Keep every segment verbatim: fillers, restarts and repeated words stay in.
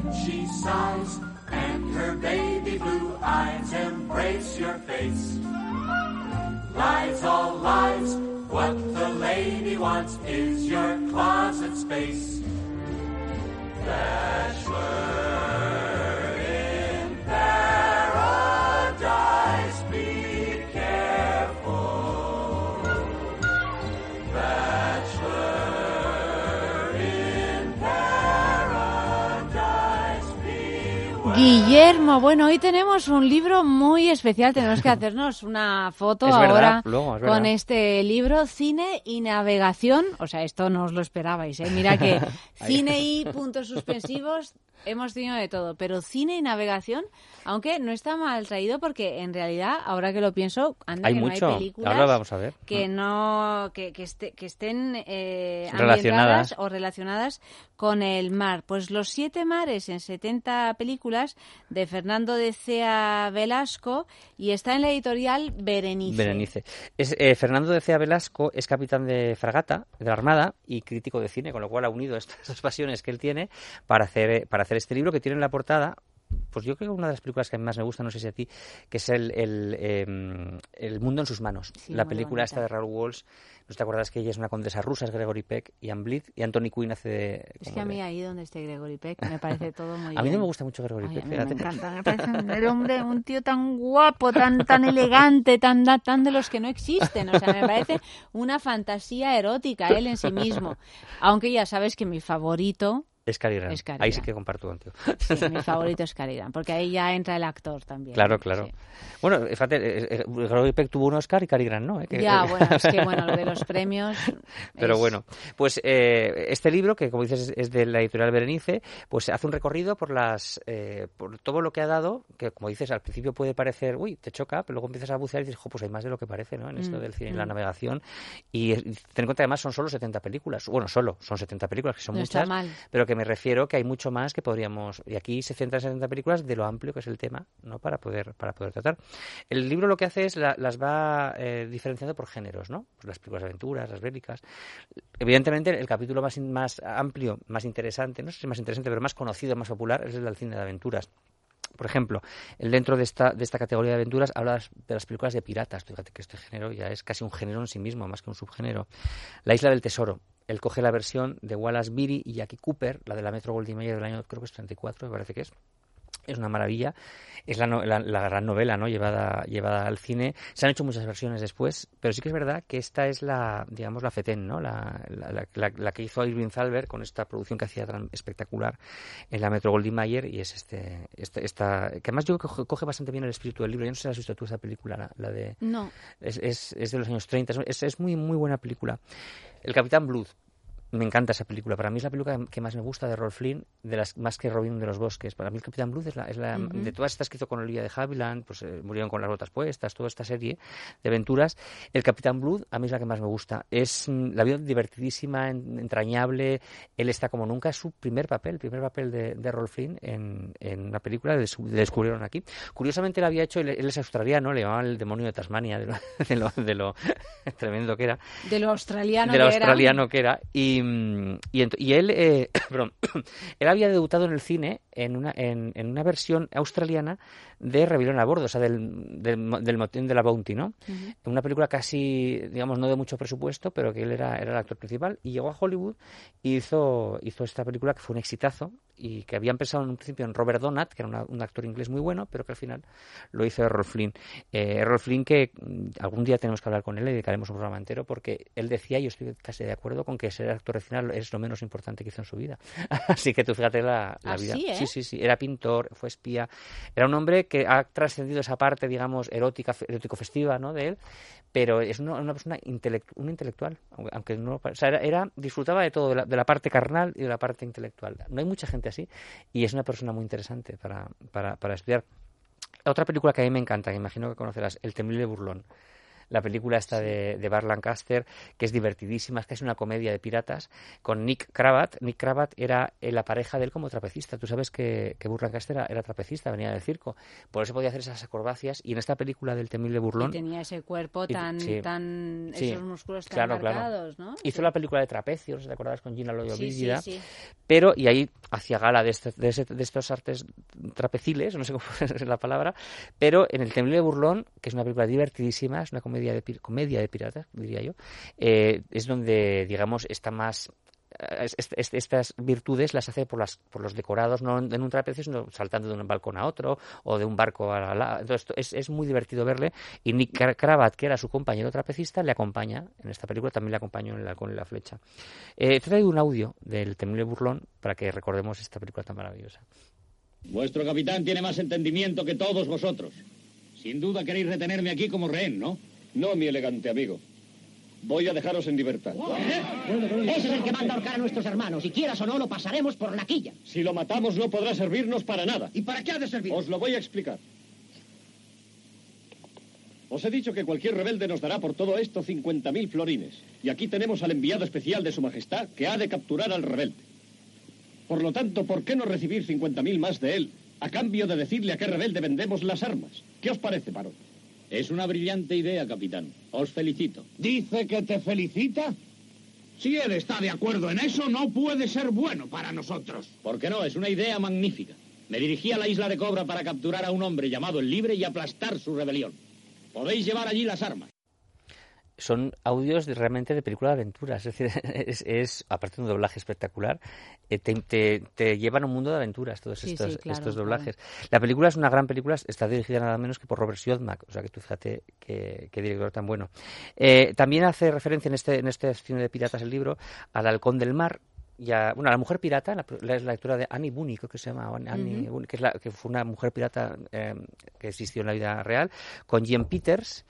when she sighs, and her baby blue eyes embrace your face. Lies, all lies, what the lady wants is your closet space. Bachelor in paradise, be careful. Bachelor in paradise, beware. Guillermo, bueno, hoy tenemos un libro muy especial, tenemos que hacernos una foto Es ahora verdad, luego, es con verdad. este libro, Cine y Navegación, o sea, esto no os lo esperabais, ¿eh? Mira que cine y puntos suspensivos, hemos tenido de todo, pero cine y navegación, aunque no está mal traído porque en realidad, ahora que lo pienso, anda Hay que mucho, no hay películas ahora vamos a ver. que no que, que, este- que estén eh, Relacionadas. ambientadas o relacionadas con el mar. Pues Los siete mares en setenta películas de Fernando de Cea Velasco y está en la editorial Berenice. Berenice. Es, eh, Fernando de Cea Velasco es capitán de fragata de la Armada y crítico de cine, con lo cual ha unido estas dos pasiones que él tiene para hacer, eh, para hacer este libro que tiene en la portada. Pues yo creo que una de las películas que más me gusta, no sé si a ti, que es el, el, eh, el Mundo en sus manos. Sí, la muy película bonita. esta de Raoul Walsh. ¿No te acuerdas que ella es una condesa rusa, es Gregory Peck y Anne Blyth? Y Anthony Quinn hace de... Es como que a de- mí ahí donde esté Gregory Peck me parece todo muy bien. A mí no me gusta mucho Gregory Ay, Peck, a mí me fíjate. encanta, me parece un- el hombre, un tío tan guapo, tan tan elegante, tan tan de los que no existen. O sea, me parece una fantasía erótica él en sí mismo. Aunque ya sabes que mi favorito, Es Cary Grant. Es Cary Ahí sí Grant. que comparto contigo. sí, mi favorito es Cary Grant, porque ahí ya entra el actor también. Claro, claro. Sí. Bueno, fíjate, eh, eh, Gregory Peck tuvo un Oscar y Cary Grant no. ¿eh? Que- Ya, bueno, es que bueno, lo de los premios. Pero es- bueno, pues eh, este libro, que como dices es- es de la editorial Berenice, pues hace un recorrido por las eh, por todo lo que ha dado, que como dices, al principio puede parecer, uy, te choca, pero luego empiezas a bucear y dices, jo, pues hay más de lo que parece, ¿no? En esto Mm, del cine y la mm. navegación. Y, eh, ten en cuenta, además, son solo setenta películas. Bueno, solo, son setenta películas, que son No está muchas, mal. pero que me refiero que hay mucho más que podríamos... Y aquí se centra en setenta películas de lo amplio que es el tema, ¿no? Para poder, para poder tratar. El libro lo que hace es la- las va eh, diferenciando por géneros, ¿no? Pues las películas de aventuras, las bélicas. Evidentemente, el capítulo más, in- más amplio, más interesante, no sé si más interesante, pero más conocido, más popular, es el del cine de aventuras. Por ejemplo, el dentro de esta, de esta categoría de aventuras habla de las- de las películas de piratas. Fíjate que este género ya es casi un género en sí mismo, más que un subgénero. La Isla del Tesoro. Él coge la versión de Wallace Beery y Jackie Cooper, la de la Metro Goldwyn Mayer del año, creo que es treinta y cuatro, me parece que es. Es una maravilla. Es la, no- la, la gran novela, ¿no? Llevada, llevada al cine. Se han hecho muchas versiones después, pero sí que es verdad que esta es la, digamos, la fetén, ¿no? La, la, la, la- la que hizo Irving Thalberg con esta producción que hacía tan espectacular en la Metro Goldwyn Mayer, y es este, este, esta, que además yo creo que coge, coge bastante bien el espíritu del libro. Yo no sé si has visto tú esa película, la, la de, No. es, es, es de los años treinta, es, es muy, muy buena película. El Capitán Blood. Me encanta esa película. Para mí es la película que más me gusta de Rolf Flynn, de las más que Robin de los Bosques. Para mí el Capitán Blood es la, es la Ujú. de todas estas que hizo con Olivia de Havilland, pues eh, murieron con las botas puestas, toda esta serie de aventuras. El Capitán Blood a mí es la que más me gusta. Es mm, la vida divertidísima, en- entrañable. Él está como nunca. Es su primer papel, el primer papel de, de Rolf Flynn en, en una película. Le, des- le descubrieron aquí. Curiosamente, él había hecho, él, él es australiano, le llamaban el demonio de Tasmania, de lo, de lo, de lo tremendo que era. De lo australiano de lo que era. australiano que era. Y, mm, y, ent- y él, eh, perdón, él había debutado en el cine en una, en, en una versión australiana de Rebelión a bordo, o sea, del, del, del motín de la Bounty, ¿no? Ujú. Una película casi, digamos, no de mucho presupuesto, pero que él era, era el actor principal, y llegó a Hollywood y hizo, hizo esta película que fue un exitazo, y que habían pensado en un principio en Robert Donat, que era una- un actor inglés muy bueno, pero que al final lo hizo Errol Flynn. Eh, Errol Flynn, que mm, algún día tenemos que hablar con él, le dedicaremos un programa entero, porque él decía, y yo estoy casi de acuerdo, con que ser actor de cine es lo menos importante que hizo en su vida. Así que tú fíjate la, la ¿Ah, vida. sí, eh? Sí, sí, sí. Era pintor, fue espía. Era un hombre que ha trascendido esa parte, digamos, erótica, erótico-festiva, ¿no?, de él, pero es una, una persona intelect, un intelectual, aunque- aunque no, o sea, era, era- disfrutaba de todo, de la, de la parte carnal y de la parte intelectual. No hay mucha gente así, y es una persona muy interesante para, para, para estudiar. Otra película que a mí me encanta, que imagino que conocerás, El temible burlón. la película esta de, de Burt Lancaster, que es divertidísima, es casi una comedia de piratas, con Nick Cravat. Nick Cravat era eh, la pareja de él como trapecista. Tú sabes que, que Burt Lancaster era, era trapecista, venía del circo. Por eso podía hacer esas acrobacias. Y en esta película del temible burlón... Y tenía ese cuerpo tan... Y, sí, tan sí, esos músculos tan claro, marcados, claro. ¿no? Hizo sí. la película de Trapecio, ¿te acuerdas? Con Gina Lollobrigida. Sí, sí, sí. Pero, y ahí hacía gala de, este, de, ese, de estos artes trapeciles, no sé cómo es la palabra, pero en el temible burlón, que es una película divertidísima, es una comedia de, comedia de piratas, diría yo, eh, es donde, digamos, está más... estas virtudes las hace por las por los decorados, no en un trapecio, sino saltando de un balcón a otro o de un barco a la... Entonces es, es muy divertido verle, y Nick Cravat, que era su compañero trapecista, le acompaña en esta película, también le acompañó en el halcón y la flecha. Eh, te he traído un audio del temible burlón para que recordemos esta película tan maravillosa. Vuestro capitán tiene más entendimiento que todos vosotros. Sin duda queréis retenerme aquí como rehén, ¿no? No, mi elegante amigo. Voy a dejaros en libertad. Ese es el que manda ahorcar a nuestros hermanos, y quieras o no, lo pasaremos por la quilla. Si lo matamos, no podrá servirnos para nada. ¿Y para qué ha de servir? Os lo voy a explicar. Os he dicho que cualquier rebelde nos dará por todo esto cincuenta mil florines. Y aquí tenemos al enviado especial de su majestad, que ha de capturar al rebelde. Por lo tanto, ¿por qué no recibir cincuenta mil más de él, a cambio de decirle a qué rebelde vendemos las armas? ¿Qué os parece, varón? Es una brillante idea, capitán. Os felicito. ¿Dice que te felicita? Si él está de acuerdo en eso, no puede ser bueno para nosotros. ¿Por qué no? Es una idea magnífica. Me dirigí a la isla de Cobra para capturar a un hombre llamado El Libre y aplastar su rebelión. Podéis llevar allí las armas. Son audios de, realmente de película de aventuras, es decir, es, es aparte de un doblaje espectacular, eh, te, te, te llevan a un mundo de aventuras todos sí, estos, sí, claro, estos doblajes. Claro. La película es una gran película, está dirigida nada menos que por Robert Siodmak, o sea que tú fíjate qué, qué director tan bueno. Eh, también hace referencia en este, en este cine de piratas el libro al Halcón del Mar. Ya, bueno, la mujer pirata, la, la, la lectura de Annie Bunny, creo que se llama Annie uh-huh. Bunny, que, es la, que fue una mujer pirata eh, que existió en la vida real, con Jean Peters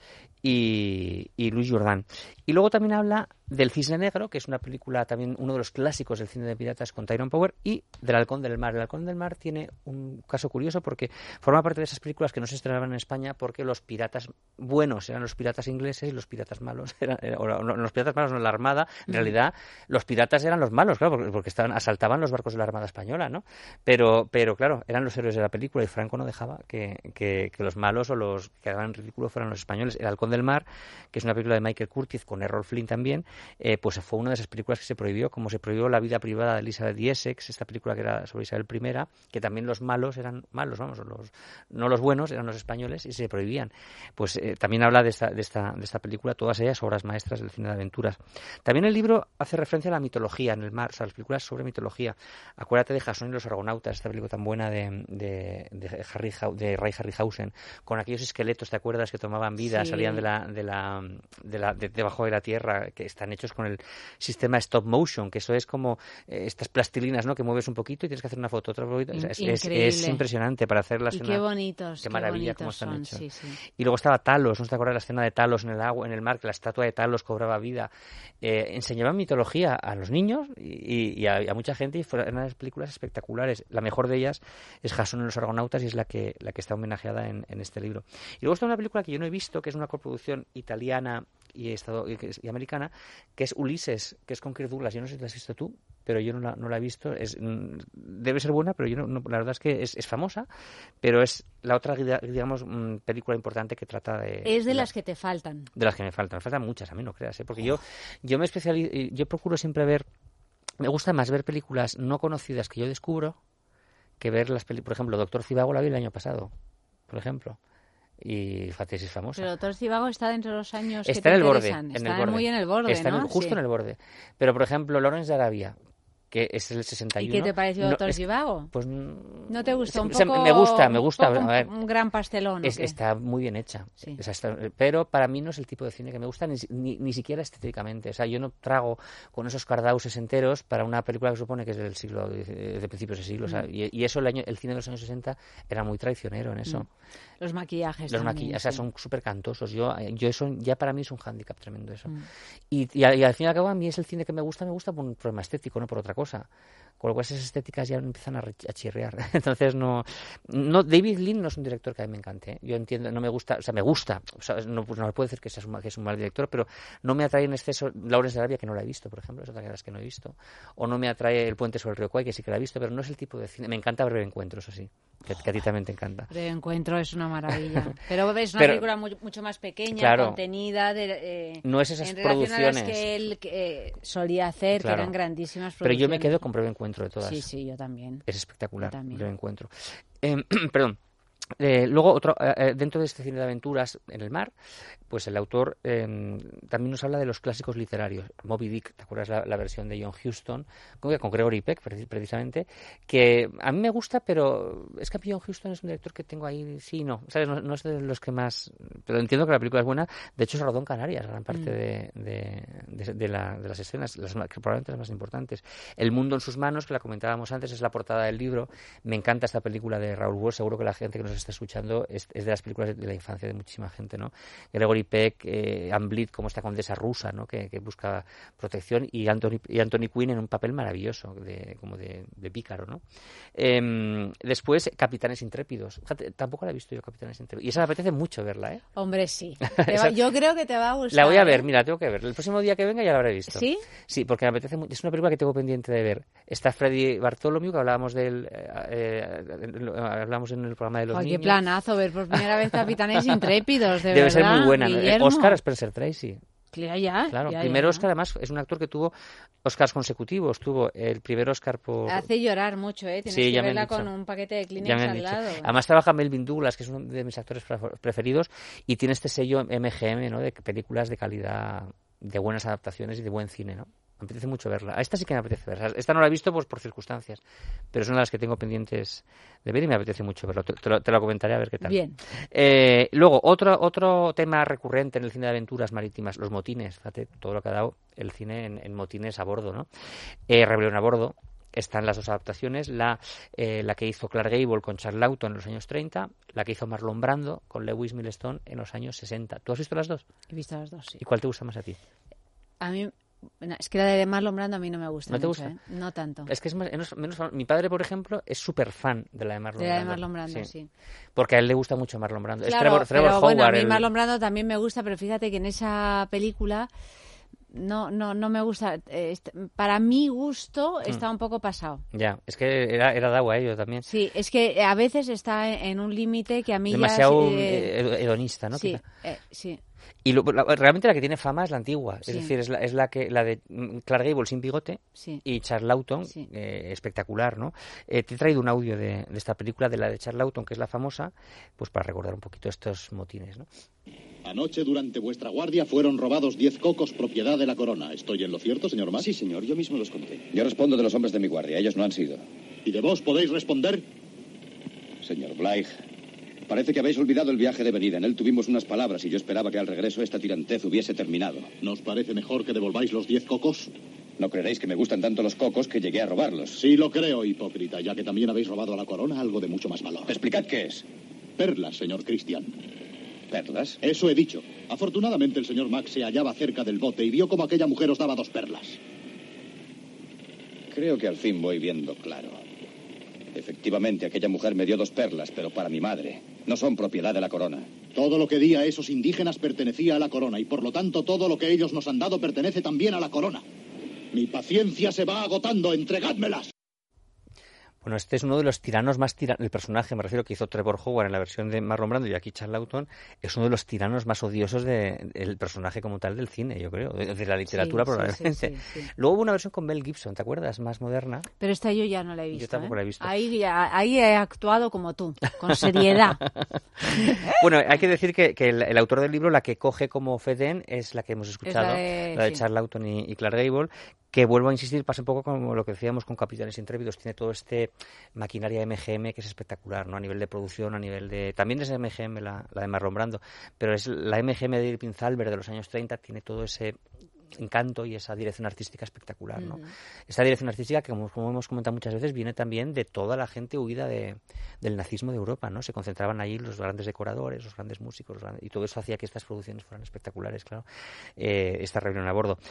y, y Louis Jourdan. Y luego también habla del Cisne Negro, que es una película también, uno de los clásicos del cine de piratas con Tyrone Power, y del Halcón del Mar. El Halcón del Mar tiene un caso curioso porque forma parte de esas películas que no se estrenaban en España porque los piratas buenos eran los piratas ingleses y los piratas malos eran, o no, los piratas malos no, la Armada, en mm. realidad los piratas eran los malos, claro, porque, porque estaban, asaltaban los barcos de la Armada Española, ¿no? Pero, pero claro, eran los héroes de la película y Franco no dejaba que, que, que los malos o los que hagan ridículo fueran los españoles. El Halcón del Mar, que es una película de Michael Curtiz con Errol Flynn también, eh, pues fue una de esas películas que se prohibió, como se prohibió la vida privada de Elizabeth de Essex, esta película que era sobre Isabel I, que también los malos eran malos, vamos, los, no los buenos, eran los españoles y se prohibían. Pues eh, también habla de esta, de, esta, de esta película, todas ellas obras maestras del cine de aventuras. También el libro hace referencia a la mitología en el mar, o sea, las películas sobre mitología. Acuérdate de Jasón y los Argonautas, esta película tan buena de, de, de, Harry, de Ray Harryhausen, con aquellos esqueletos, ¿te acuerdas?, que tomaban vida, sí. salían de la, de la, de la de, debajo de la tierra, que están hechos con el sistema stop motion, que eso es como eh, estas plastilinas, ¿no?, que mueves un poquito y tienes que hacer una foto, otra foto. Es, es, es impresionante para hacer la y escena. Qué bonitos, qué maravilla qué cómo están son, hechos. Sí, sí. Y luego estaba Talos, ¿no te acuerdas la escena de Talos en el agua, en el mar, que la estatua de Talos cobraba vida? Eh, enseñaban mitología a los niños y, y, a, y a mucha gente, y fueron unas películas espectaculares. La mejor de ellas es Jasón y los Argonautas y es la que, la que está homenajeada en, en este libro. Y luego está una película que yo no he visto, que es una coproducción italiana y, estado, y, y americana, que es Ulises, que es con Kirk Douglas. Yo no sé si la has visto tú, pero yo no la, no la he visto. Es, debe ser buena, pero yo no, no, la verdad es que es, es famosa, pero es la otra, digamos, película importante que trata de... Es de la, las que te faltan. De las que me faltan. Me faltan muchas, a mí no creas, ¿eh? Porque yo, yo me especializo, yo procuro siempre ver... Me gusta más ver películas no conocidas que yo descubro que ver las películas. Por ejemplo, Doctor Zivago la vi el año pasado, por ejemplo. Y fíjate si es famosa. Pero Doctor Zivago está dentro de los años está que te en el borde, interesan. en Está el borde. muy en el borde, está ¿no? en el, justo sí. en el borde. Pero, por ejemplo, Lawrence de Arabia, que es el sesenta y uno. ¿Y qué te pareció no, Doctor es, Zivago? Pues ¿no te gustó? Un se, poco, me gusta, me gusta. Un, poco, a ver, un gran pastelón. Es, está muy bien hecha. Sí. O sea, está, pero para mí no es el tipo de cine que me gusta, ni, ni, ni siquiera estéticamente. O sea, yo no trago con esos cardauses enteros para una película que supone que es del siglo, de, de principios de siglo. Mm. O sea, y, y eso, el, año, el cine de los años sesenta era muy traicionero en eso. Mm. Los maquillajes Los también, maquillajes, sí. o sea, son súper cantosos. Yo, yo eso, ya para mí es un hándicap tremendo eso. Mm. Y, y, y al fin y al cabo a mí es el cine que me gusta, me gusta por un problema estético, no por otra cosa. cosa. Con lo cual esas estéticas ya empiezan a, a chirriar. Entonces no, no, David Lean no es un director que a mí me encante, ¿eh? Yo entiendo, no me gusta, o sea, me gusta, o sea, no, pues no puedo decir que, sea un, que es un mal director, pero no me atrae en exceso Lawrence de Arabia, que no la he visto, por ejemplo, es otra de las que no he visto, o no me atrae El puente sobre el río Kwai, que sí que la he visto, pero no es el tipo de cine. Me encanta Breve Encuentro, eso sí, que, que a ti también te encanta. Breve Encuentro es una maravilla, pero es una pero, película muy, mucho más pequeña, claro, contenida, de, eh, no es esas en producciones a las que él que, eh, solía hacer, claro, que eran grandísimas producciones. Pero yo me quedo con ¿no? Breve Encuentro de todas. Sí, sí, yo también. Es espectacular, también. Breve Encuentro. Eh, perdón. Eh, luego, otro, eh, dentro de este cine de aventuras en el mar, pues el autor eh, también nos habla de los clásicos literarios. Moby Dick, ¿te acuerdas la, la versión de John Huston? Con, con Gregory Peck, precisamente, que a mí me gusta, pero es que a mí John Huston es un director que tengo ahí, sí y no, ¿sabes? No, no es de los que más... Pero entiendo que la película es buena. De hecho, se rodó en Canarias, gran parte mm. de, de, de, de, la, de las escenas, las, que probablemente las más importantes. El mundo en sus manos, que la comentábamos antes, es la portada del libro. Me encanta esta película de Raoul Walsh, seguro que la gente que nos está escuchando es, es de las películas de la infancia de muchísima gente, ¿no? Gregory Peck, eh, Anne Blyth como esta condesa rusa, ¿no? Que, que busca protección, y Anthony, y Anthony Quinn en un papel maravilloso, de, como de, de pícaro, ¿no? Eh, después, Capitanes Intrépidos. Fíjate, tampoco la he visto yo, Capitanes Intrépidos. Y esa me apetece mucho verla, ¿eh? Hombre, sí. Va, yo creo que te va a gustar. La voy a ver, ¿eh? mira, tengo que ver. El próximo día que venga ya la habré visto. ¿Sí? Sí, porque me apetece mucho. Es una película que tengo pendiente de ver. Está Freddy Bartholomew, que hablábamos del... Eh, eh, hablamos en el programa de los Ay, niños. Qué planazo ver por primera vez Capitanes Intrépidos, de Debe verdad. ser muy buena. Guillermo. Oscar Spencer Tracy. Ya, ya, claro, ya, primer ya. Oscar, además, es un actor que tuvo Oscars consecutivos. Tuvo el primer Oscar por... Hace llorar mucho, ¿eh? Tienes sí, que ya verla me con un paquete de Kleenex al dicho. lado. Además trabaja Melvin Douglas, que es uno de mis actores preferidos, y tiene este sello M G M, ¿no? De películas de calidad, de buenas adaptaciones y de buen cine, ¿no? Me apetece mucho verla. A esta sí que me apetece verla. Esta no la he visto pues por circunstancias, pero es una de las que tengo pendientes de ver y me apetece mucho verlo. Te, te, lo, te lo comentaré a ver qué tal. Bien. Eh, luego, otro otro tema recurrente en el cine de aventuras marítimas, los motines. Fíjate, todo lo que ha dado el cine en, en motines a bordo, ¿no? Eh, Rebelión a bordo. Están las dos adaptaciones, la, eh, la que hizo Clark Gable con Charles Lawton en los años treinta, la que hizo Marlon Brando con Lewis Milestone en los años sesenta. ¿Tú has visto las dos? He visto las dos, sí. ¿Y cuál te gusta más a ti? A mí... No, es que la de Marlon Brando a mí no me gusta. ¿No te mucho, gusta? ¿eh? No tanto. Es que es más, menos, menos, mi padre, por ejemplo, es súper fan de la de Marlon de la Brando. de Marlon Brando, sí. sí. Porque a él le gusta mucho Marlon Brando. Claro, es Trevor, Trevor pero Howard. Bueno, a mí el... Marlon Brando también me gusta, pero fíjate que en esa película no no no me gusta. Eh, para mi gusto está un poco pasado. Ya, es que era, era dado a ello también. Sí, es que a veces está en un límite que a mí demasiado ya... Demasiado eh, hedonista, ¿no? Sí, eh, sí. Y lo, la, realmente la que tiene fama es la antigua, sí. es decir, es la, es la que la de Clark Gable sin bigote sí. y Charles Lawton, sí. eh, espectacular, ¿no? Eh, te he traído un audio de, de esta película, de la de Charles Lawton, que es la famosa, pues para recordar un poquito estos motines, ¿no? Anoche, durante vuestra guardia, fueron robados diez cocos propiedad de la corona. ¿Estoy en lo cierto, señor Max? Sí, señor, yo mismo los conté. Yo respondo de los hombres de mi guardia, ellos no han sido. ¿Y de vos podéis responder? Señor Bligh, parece que habéis olvidado el viaje de venida. En él tuvimos unas palabras y yo esperaba que al regreso esta tirantez hubiese terminado. ¿Nos parece mejor que devolváis los diez cocos? No creeréis que me gustan tanto los cocos que llegué a robarlos. Sí lo creo, hipócrita, ya que también habéis robado a la corona algo de mucho más valor. Explicad qué es. Perlas, señor Christian. ¿Perlas? Eso he dicho. Afortunadamente el señor Max se hallaba cerca del bote y vio como aquella mujer os daba dos perlas. Creo que al fin voy viendo claro. Efectivamente, aquella mujer me dio dos perlas, pero para mi madre. No son propiedad de la corona. Todo lo que di a esos indígenas pertenecía a la corona y por lo tanto todo lo que ellos nos han dado pertenece también a la corona. Mi paciencia se va agotando. Entregádmelas. Bueno, este es uno de los tiranos más tiranos, el personaje, me refiero, que hizo Trevor Howard en la versión de Marlon Brando y aquí Charles Lawton, es uno de los tiranos más odiosos del de, personaje como tal del cine, yo creo, de, de la literatura sí, probablemente. Sí, sí, sí. Luego hubo una versión con Mel Gibson, ¿te acuerdas? Más moderna. Pero esta yo ya no la he visto. Yo tampoco ¿eh? la he visto. Ahí, ahí he actuado como tú, con seriedad. Bueno, hay que decir que, que el, el autor del libro, la que coge como Feden, es la que hemos escuchado, la de, la de sí. Charles Lawton y, y Clark Gable, que vuelvo a insistir, pasa un poco como lo que decíamos con Capitanes Intrépidos, tiene todo este maquinaria M G M que es espectacular, ¿no? A nivel de producción, a nivel de... También es M G M la, la de Marlon Brando, pero es la M G M de Irving Thalberg de los años treinta, tiene todo ese encanto y esa dirección artística espectacular, ¿no? Uh-huh. Esa dirección artística que, como, como hemos comentado muchas veces, viene también de toda la gente huida de, del nazismo de Europa, ¿no? Se concentraban allí los grandes decoradores, los grandes músicos, los grandes, y todo eso hacía que estas producciones fueran espectaculares, claro. Eh, esta Rebelión a bordo.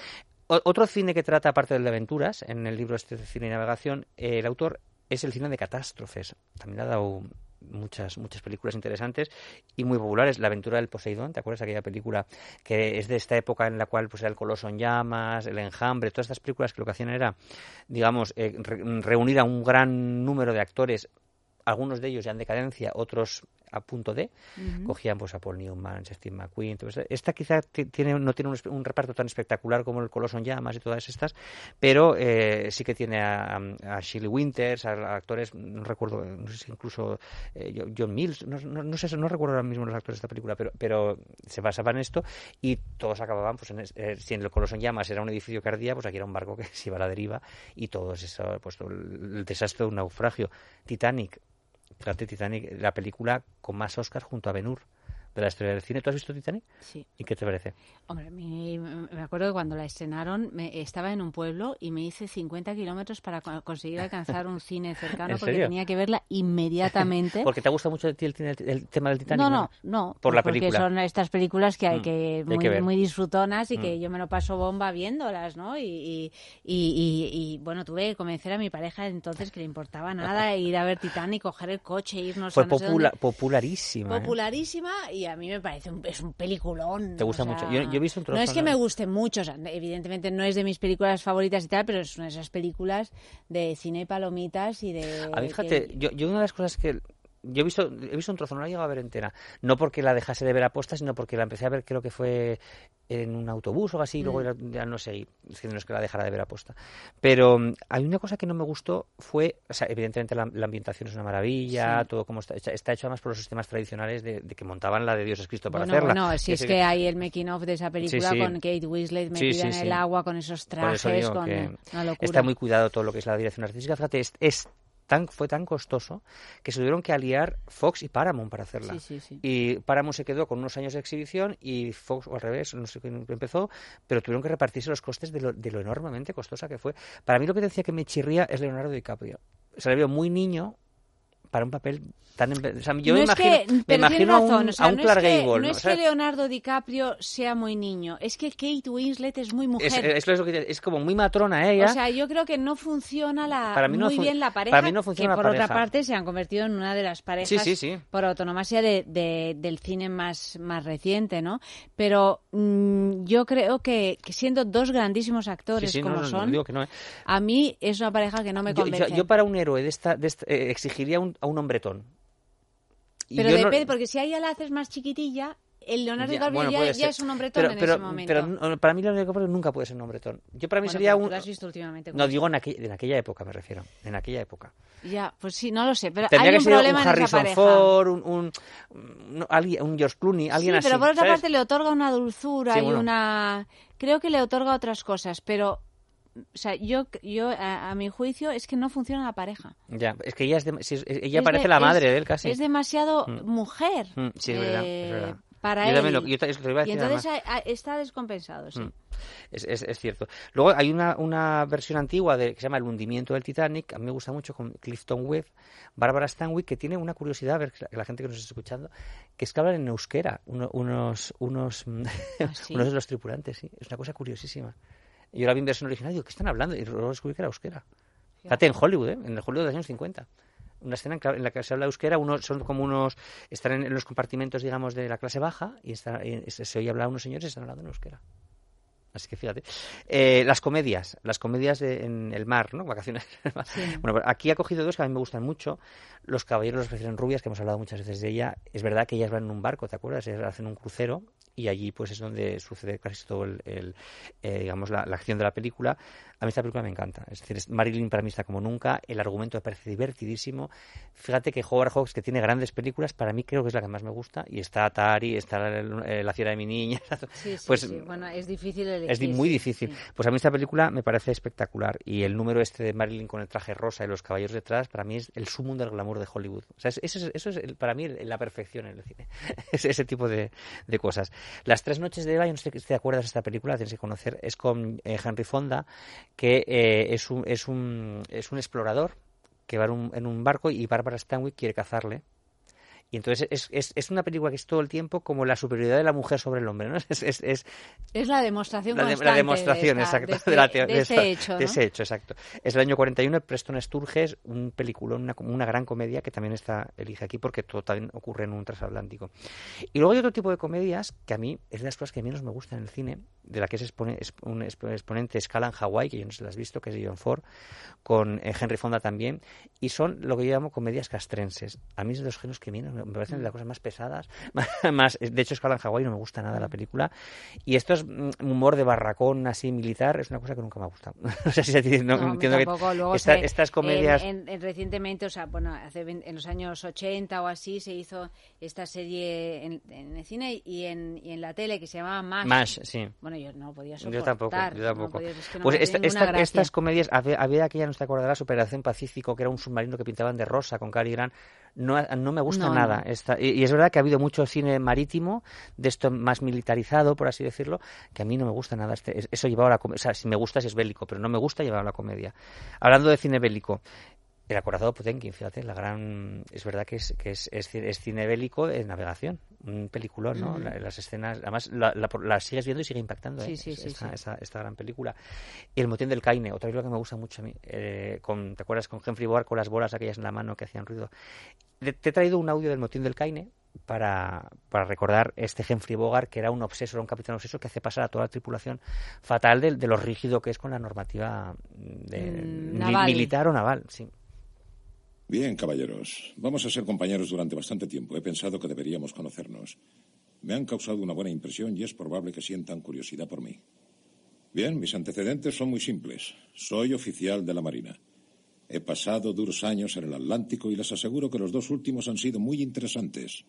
O- otro cine que trata, aparte del de aventuras, en el libro este de Cine y Navegación, eh, el autor es el cine de catástrofes. También ha dado muchas muchas películas interesantes y muy populares. La aventura del Poseidón, ¿te acuerdas de aquella película que es de esta época en la cual pues era el Coloso en llamas, el Enjambre, todas estas películas que lo que hacían era, digamos, eh, re- reunir a un gran número de actores, algunos de ellos ya en decadencia, otros a punto de, uh-huh. Cogían pues a Paul Newman, Steve McQueen. Entonces, esta quizá t- tiene, no tiene un, un reparto tan espectacular como el Coloso en llamas y todas estas, pero eh, sí que tiene a, a Shelley Winters, a, a actores, no recuerdo, no sé si incluso eh, John Mills, no, no, no sé, no recuerdo ahora mismo los actores de esta película, pero, pero se basaban en esto y todos acababan, pues en, eh, si en el Coloso en llamas era un edificio que ardía, pues aquí era un barco que se iba a la deriva y todo eso, pues todo el, el desastre de un naufragio. Titanic. Fíjate, Titanic, la película con más Oscars junto a Ben-Hur de la historia del cine. ¿Tú has visto Titanic? Sí. ¿Y qué te parece? Hombre, me, me acuerdo que cuando la estrenaron me, estaba en un pueblo y me hice cincuenta kilómetros para co- conseguir alcanzar un cine cercano porque serio? tenía que verla inmediatamente. ¿Porque te gusta mucho el, el, el, el tema del Titanic? No, no, no. Por la porque película. Son estas películas que hay mm, que muy, hay que ver. muy disfrutonas y mm. que yo me lo paso bomba viéndolas, ¿no? Y, y, y, y, y bueno, tuve que convencer a mi pareja entonces que le importaba nada ir a ver Titanic, coger el coche, irnos Fue a no sé popula- dónde. popularísima. ¿eh? Popularísima y a mí me parece un, es un peliculón. ¿Te gusta o sea, mucho? Yo, yo he visto un trozo. No es que ¿no? me guste mucho, o sea, evidentemente no es de mis películas favoritas y tal, pero es una de esas películas de cine y palomitas y de... A mí, fíjate, que... yo, yo una de las cosas que... Yo he visto, he visto un trozo, no la he llegado a ver entera. No porque la dejase de ver a posta, sino porque la empecé a ver, creo que fue en un autobús o así, y luego mm. ya no seguí. Es que no es que la dejara de ver a posta. Pero um, hay una cosa que no me gustó, fue, o sea, evidentemente la, la ambientación es una maravilla, sí. todo como está, está hecho además por los sistemas tradicionales de, de que montaban la de Dios es Cristo para bueno, hacerla. Bueno, si es, es que hay el making of de esa película sí, sí. con Kate Winslet metida sí, sí, en el sí. agua, con esos trajes, con una locura. Está muy cuidado todo lo que es la dirección artística. Fíjate, es... es Tan, fue tan costoso que se tuvieron que aliar Fox y Paramount para hacerla. Sí, sí, sí. Y Paramount se quedó con unos años de exhibición y Fox, o al revés, no sé quién empezó, pero tuvieron que repartirse los costes de lo, de lo enormemente costosa que fue. Para mí lo que decía que me chirría es Leonardo DiCaprio. Se le vio muy niño para un papel tan... O sea, yo no me es imagino, que, me imagino razón, a un, o sea, a un no Clark es que, Gable. No es o sea, que Leonardo DiCaprio sea muy niño, es que Kate Winslet es muy mujer. Es, es, es, lo que, es como muy matrona ella. O sea, yo creo que no funciona la, para mí no muy fun- bien la pareja, para mí no funciona que por la otra pareja. parte se han convertido en una de las parejas sí, sí, sí. por autonomasia de, de, del cine más, más reciente, ¿no? Pero mmm, yo creo que, que siendo dos grandísimos actores sí, sí, como no, no, son, no, digo que no, ¿eh? a mí es una pareja que no me yo, convence. Yo, yo para un héroe de esta, de esta eh, exigiría un, a un hombretón. Y pero depende, no... porque si a ella la haces más chiquitilla, el Leonardo DiCaprio ya, bueno, ya, ya es un hombretón pero, en pero, ese momento. Pero para mí Leonardo DiCaprio nunca puede ser un hombretón. Yo para mí bueno, sería un... ¿Lo has visto últimamente? No, digo en aquella, en aquella época me refiero. En aquella época. Ya, pues sí, no lo sé, pero tendría hay que un ser problema un en Harrison esa pareja. Ford, un, un, un, alguien, un George Clooney, alguien sí, así. pero por otra ¿sabes? parte le otorga una dulzura sí, y bueno. una... Creo que le otorga otras cosas, pero... O sea, yo, yo a, a mi juicio es que no funciona la pareja. Ya, es que ella, es de, si es, ella es parece de, la madre es, de él casi. Es demasiado mm. mujer. Mm, sí, es eh, verdad, es verdad. Para yo él. También lo, yo, es lo iba a decir y entonces además. a, a, está descompensado, sí. Mm. Es, es, es cierto. Luego hay una, una versión antigua de, que se llama El hundimiento del Titanic, a mí me gusta mucho, con Clifton Webb, Bárbara Stanwyck, que tiene una curiosidad, a ver, la, la gente que nos está escuchando, que es que hablan en euskera, uno, unos, unos, ¿Ah, sí? unos de los tripulantes, sí. Es una cosa curiosísima. Yo la vi en versión original y digo, ¿qué están hablando? Y luego descubrí que era euskera. Fíjate, en Hollywood, ¿eh? En el Hollywood de los años cincuenta. Una escena en la que se habla euskera, unos son como unos, están en, en los compartimentos, digamos, de la clase baja y, está, y se, se oye hablar a unos señores y están hablando en euskera. Así que fíjate. Eh, las comedias, las comedias de, en el mar, ¿no? Vacaciones. Sí. Bueno, aquí ha cogido dos que a mí me gustan mucho. Los caballeros los prefieren rubias, que hemos hablado muchas veces de ella. Es verdad que ellas van en un barco, ¿te acuerdas? Ellas hacen un crucero y allí pues es donde sucede casi todo el, el eh, digamos, la, la acción de la película. A mí esta película me encanta. Es decir, es, Marilyn para mí está como nunca. El argumento me parece divertidísimo. Fíjate que Howard Hawks, que tiene grandes películas, para mí creo que es la que más me gusta. Y está Atari, está eh, La fiera de mi niña. Sí, sí, pues, sí. Bueno, es difícil elegir. Es muy difícil. Sí. Pues a mí esta película me parece espectacular. Y el número este de Marilyn con el traje rosa y los caballeros detrás, para mí es el sumum del glamour de Hollywood. O sea, eso es, eso es el, para mí la perfección en el cine. ese, ese tipo de, de cosas. Las tres noches de Eva, yo no sé si te acuerdas de esta película, la tienes que conocer. Es con eh, Henry Fonda, que eh, es, un, es, un, es un explorador que va en un, en un barco y Bárbara Stanwyck quiere cazarle. Y entonces es, es, es una película que es todo el tiempo como la superioridad de la mujer sobre el hombre, ¿no? Es, es, es, es la demostración la, de, constante la demostración, de, esta, exacto, de, este, de, la, de, de, de esta, ese hecho, ¿no? de ese hecho, exacto. Es el año cuarenta y uno, Preston Sturges, un peliculón, una, una gran comedia que también está elige aquí porque todo también ocurre en un transatlántico. Y luego hay otro tipo de comedias que a mí es de las cosas que menos me gustan en el cine, de la que es expone, un exponente Escala en Hawái, que yo no sé si la has visto, que es de John Ford, con eh, Henry Fonda también, y son lo que yo llamo comedias castrenses. A mí es de los géneros que menos me parecen de las cosas más pesadas, más, de hecho Escala en Hawái no me gusta nada la película, y esto es um, humor de barracón así militar, es una cosa que nunca me ha gustado. No sé si se, no, no, entiendo tampoco. que Luego esta, se, estas comedias en, en, en, recientemente, o sea, bueno, hace veinte, en los años ochenta o así se hizo esta serie en, en el cine y en, y en la tele que se llamaba MASH. MASH, sí. Bueno, yo no podía soportar. Yo tampoco, yo tampoco. No podía, es que no pues me esta, esta, estas comedias, había, había aquella, no te acordarás, Operación Pacífico, que era un submarino que pintaban de rosa con Cary Grant. No, no me gusta no, nada. No. Esta, y, y es verdad que ha habido mucho cine marítimo, de esto más militarizado, por así decirlo, que a mí no me gusta nada. Este, eso llevado a la comedia. O sea, si me gusta, si es bélico, pero no me gusta llevado a la comedia. Hablando de cine bélico, El acorazado Potemkin, fíjate, la gran, es verdad que es que es, es, es cine bélico de navegación, un peliculón, ¿no? Mm. La, las escenas, además la, la, la sigues viendo y sigue impactando, sí, ¿eh? sí, sí, esta, sí. Esta, esta gran película. Y El motín del Caine, otra película que me gusta mucho a mí, eh, con, ¿te acuerdas? Con Humphrey Bogart con las bolas aquellas en la mano que hacían ruido. Te, te he traído un audio del motín del Caine para, para recordar este Humphrey Bogart, que era un obseso, era un capitán obseso que hace pasar a toda la tripulación fatal de, de lo rígido que es con la normativa de, mm, naval. Mi, militar o naval, sí. Bien, caballeros. Vamos a ser compañeros durante bastante tiempo. He pensado que deberíamos conocernos. Me han causado una buena impresión y es probable que sientan curiosidad por mí. Bien, mis antecedentes son muy simples. Soy oficial de la Marina. He pasado duros años en el Atlántico y les aseguro que los dos últimos han sido muy interesantes.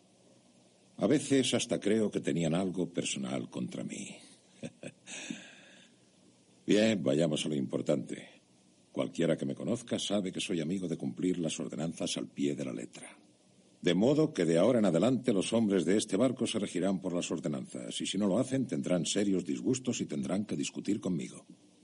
A veces hasta creo que tenían algo personal contra mí. Bien, vayamos a lo importante. Cualquiera que me conozca sabe que soy amigo de cumplir las ordenanzas al pie de la letra. De modo que de ahora en adelante los hombres de este barco se regirán por las ordenanzas, y si no lo hacen tendrán serios disgustos y tendrán que discutir conmigo.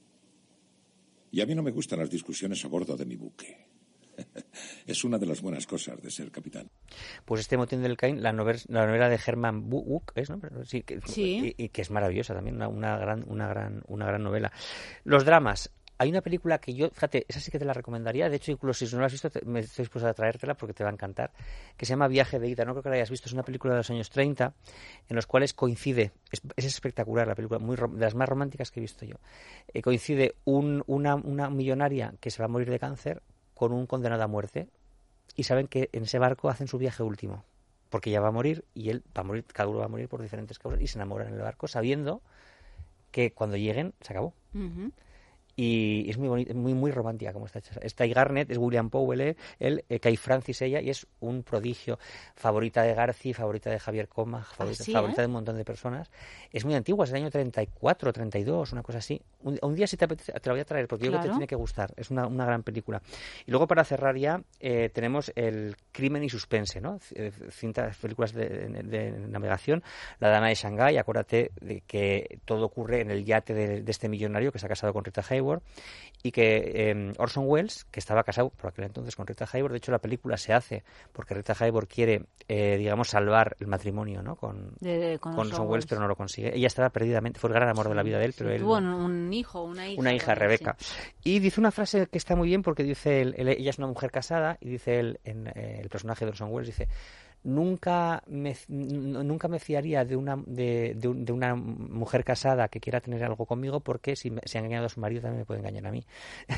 Y a mí no me gustan las discusiones a bordo de mi buque. Es una de las buenas cosas de ser capitán. Pues este motín del Caine, la novela, la novela de Herman Wouk, ¿es, no? Sí, que, sí. Y, y que es maravillosa también, una, una gran, una gran, una gran novela. Los dramas. Hay una película que yo, fíjate, esa sí que te la recomendaría, de hecho, incluso si no la has visto, te, me estoy dispuesto a traértela porque te va a encantar, que se llama Viaje de ida, no creo que la hayas visto, es una película de los años treinta, en los cuales coincide, es, es espectacular la película, muy de las más románticas que he visto yo, eh, coincide un, una, una millonaria que se va a morir de cáncer con un condenado a muerte, y saben que en ese barco hacen su viaje último, porque ella va a morir, y él va a morir, cada uno va a morir por diferentes causas, y se enamoran en el barco, sabiendo que cuando lleguen, se acabó. Uh-huh. Y es muy bonita, muy muy romántica como está hecha. Está Guy Garnett, es William Powell, él, él eh, Kay Francis ella, y es un prodigio. Favorita de Garci, favorita de Javier Coma, favorita, ¿Ah, sí, favorita eh? de un montón de personas. Es muy antigua, es del año treinta y cuatro, treinta y dos, una cosa así. Un, un día si te apetece, te la voy a traer, porque claro. Yo creo que te tiene que gustar. Es una, una gran película. Y luego para cerrar ya, eh, tenemos el Crimen y Suspense, ¿no? Cintas, películas de, de, de navegación. La Dama de Shanghái, acuérdate de que todo ocurre en el yate de, de este millonario que se ha casado con Rita Hayworth. Y que eh, Orson Welles, que estaba casado por aquel entonces con Rita Hayworth, de hecho la película se hace porque Rita Hayworth quiere, eh, digamos, salvar el matrimonio, ¿no? Con, de, de, con, con Orson Welles, pero no lo consigue. Ella estaba perdidamente, fue el gran amor sí, de la vida de él, pero sí, él... Tuvo un hijo, una hija. Una hija, bueno, Rebeca. Sí. Y dice una frase que está muy bien porque dice, él, él, ella es una mujer casada, y dice él, en, eh, el personaje de Orson Welles, dice... Nunca me, nunca me fiaría de una de, de, de una mujer casada que quiera tener algo conmigo, porque si, me, si ha engañado a su marido también me puede engañar a mí.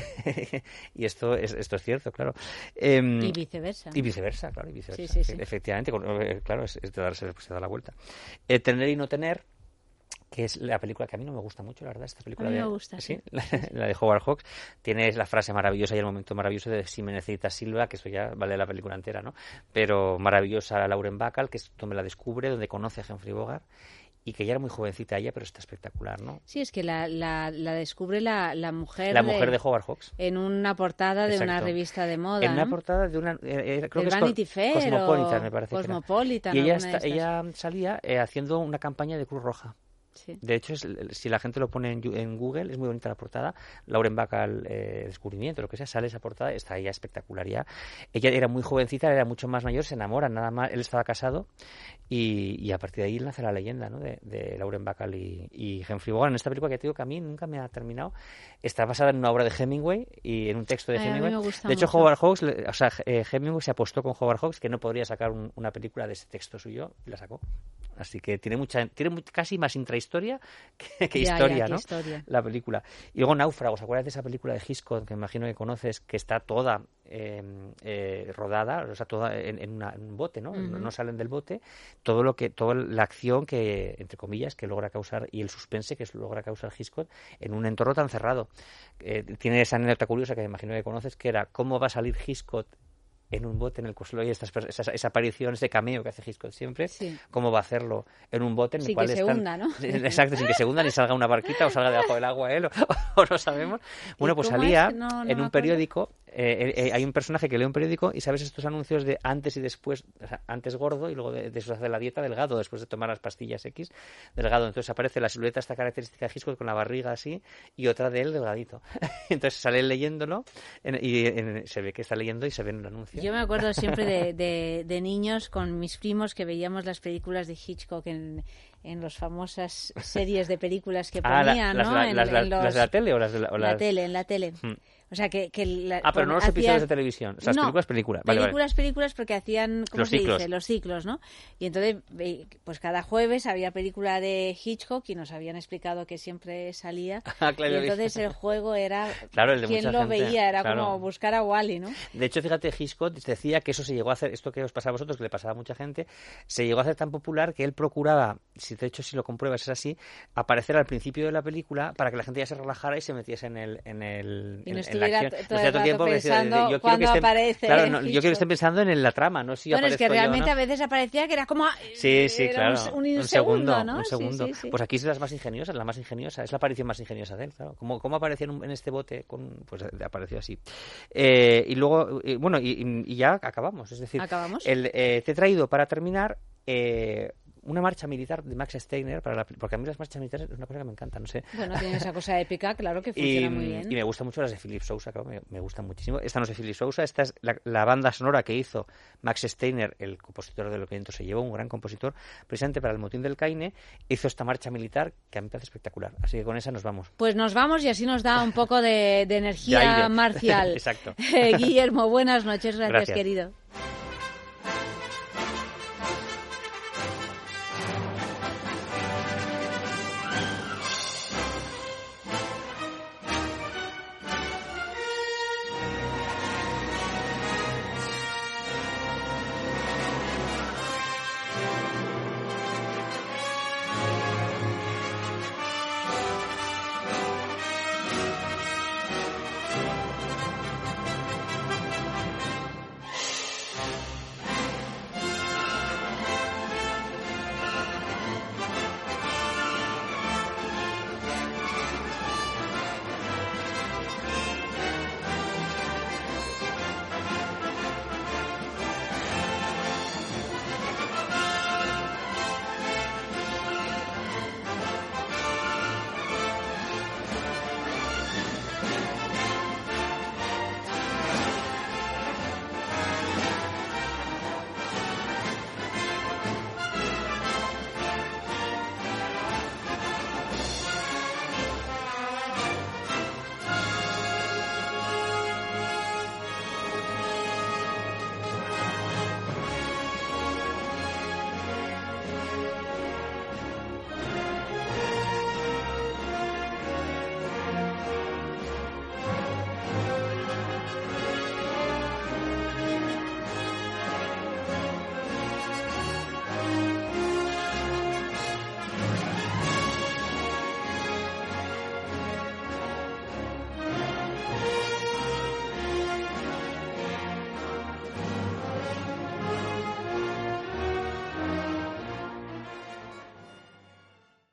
Y esto es esto es cierto, claro. Eh, y viceversa. Y viceversa, claro, y viceversa. Sí, sí, sí. Efectivamente, claro, es, es de darse, se da la vuelta. Eh, tener y no tener, que es la película que a mí no me gusta mucho, la verdad, esta película a mí de, me gusta, ¿sí? sí. La, la de Howard Hawks, tiene la frase maravillosa y el momento maravilloso de Si me necesitas Silva, que eso ya vale la película entera, ¿no? Pero maravillosa Lauren Bacall, que es donde la descubre, donde conoce a Humphrey Bogart, y que ya era muy jovencita ella, pero está espectacular, ¿no? Sí, es que la, la, la descubre la, la mujer la mujer de, de Howard Hawks en una portada de Exacto. una revista de moda, en una ¿no? portada de una eh, creo de que Vanity es Fair Cosmopolitan, o me parece Cosmopolitan, que era. Y ella, está, ella salía eh, haciendo una campaña de Cruz Roja. Sí. De hecho, es, si la gente lo pone en, en Google, es muy bonita la portada. Lauren Bacall, eh, Descubrimiento, lo que sea, sale esa portada, está ella espectacular ya. Ella era muy jovencita, era mucho más mayor, se enamora, nada más, él estaba casado y, y a partir de ahí nace la leyenda, ¿no? de, de Lauren Bacall y, y Humphrey Bogart. En esta película que te digo que a mí nunca me ha terminado, está basada en una obra de Hemingway y en un texto de Ay, Hemingway. de hecho, mucho. Howard Hawks, o sea, eh, Hemingway se apostó con Howard Hawks que no podría sacar un, una película de ese texto suyo y la sacó. Así que tiene mucha, tiene muy, casi más intrahistoria que, que ya, historia, ya, ¿no? Historia. La película. Y luego Náufragos, ¿acuerdas de esa película de Hitchcock que imagino que conoces, que está toda eh, eh, rodada, o sea, toda en, en, una, en un bote, ¿no? Uh-huh. ¿no? No salen del bote. Todo lo que, toda la acción que, entre comillas, que logra causar y el suspense que logra causar Hitchcock en un entorno tan cerrado. Eh, tiene esa anécdota curiosa que imagino que conoces, que era cómo va a salir Hitchcock en un bote en el cual y estas, esa, esa aparición, ese cameo que hace Hitchcock siempre, sí. ¿Cómo va a hacerlo en un bote en sin el cual que están... se hunda, ¿no? Exacto, sin que se hunda ni salga una barquita o salga debajo del agua él, o, o no sabemos. Bueno, pues salía no, no en un periódico, eh, eh, hay un personaje que lee un periódico y sabes estos anuncios de antes y después, o sea, antes gordo y luego de, de eso hace la dieta delgado, después de tomar las pastillas X, delgado. Entonces aparece la silueta esta característica de Hitchcock con la barriga así y otra de él delgadito. Entonces sale él leyéndolo en, y en, se ve que está leyendo y se ve en un anuncio. Yo me acuerdo siempre De, de, de niños con mis primos que veíamos las películas de Hitchcock en, en las famosas series de películas que ponían, ah, la, ¿no? Las, en, las, en los, ¿Las de la tele o las de la, o la las... tele, en la tele. Hmm. O sea, que... que la, ah, pero no los hacían... episodios de televisión. O sea, las no, películas, películas. Vale, películas, vale. películas, porque hacían, ¿cómo los se ciclos. dice? Los ciclos, ¿no? Y entonces, pues cada jueves había película de Hitchcock y nos habían explicado que siempre salía. Ah, claro, y entonces el juego era... claro, el de quien mucha lo gente. veía, era claro. como buscar a Wally, ¿no? De hecho, fíjate, Hitchcock decía que eso se llegó a hacer, esto que os pasa a vosotros, que le pasaba a mucha gente, se llegó a hacer tan popular que él procuraba, si de hecho si lo compruebas es así, aparecer al principio de la película para que la gente ya se relajara y se metiese en el en el y no en, estuviera en la acción. todo el rato tiempo pensando yo cuando estén, aparece claro, no, yo quiero que estén pensando en la trama, no si bueno, es que realmente yo, ¿no? a veces aparecía que era como sí, sí, era claro, un, un, un segundo, segundo, ¿no? un segundo. Sí, sí, sí. Pues aquí es la más ingeniosa, la más ingeniosa, es la aparición más ingeniosa de él, claro. Como cómo aparecía en, un, en este bote con pues apareció así. Eh, y luego y, bueno, y, y ya acabamos, es decir, ¿acabamos? El, eh, te he traído para terminar eh, una marcha militar de Max Steiner, para la, porque a mí las marchas militares es una cosa que me encanta, no sé. Bueno, tiene esa cosa épica, claro que funciona y, muy bien. Y me gustan mucho las de Philip Sousa, claro, me, me gustan muchísimo. Esta no es de Philip Sousa, esta es la, la banda sonora que hizo Max Steiner, el compositor de Lo que viento se llevó, un gran compositor, precisamente para el motín del Caine, hizo esta marcha militar que a mí me parece espectacular. Así que con esa nos vamos. Pues nos vamos y así nos da un poco de, de energía de marcial. Exacto. Guillermo, buenas noches, gracias, gracias. querido.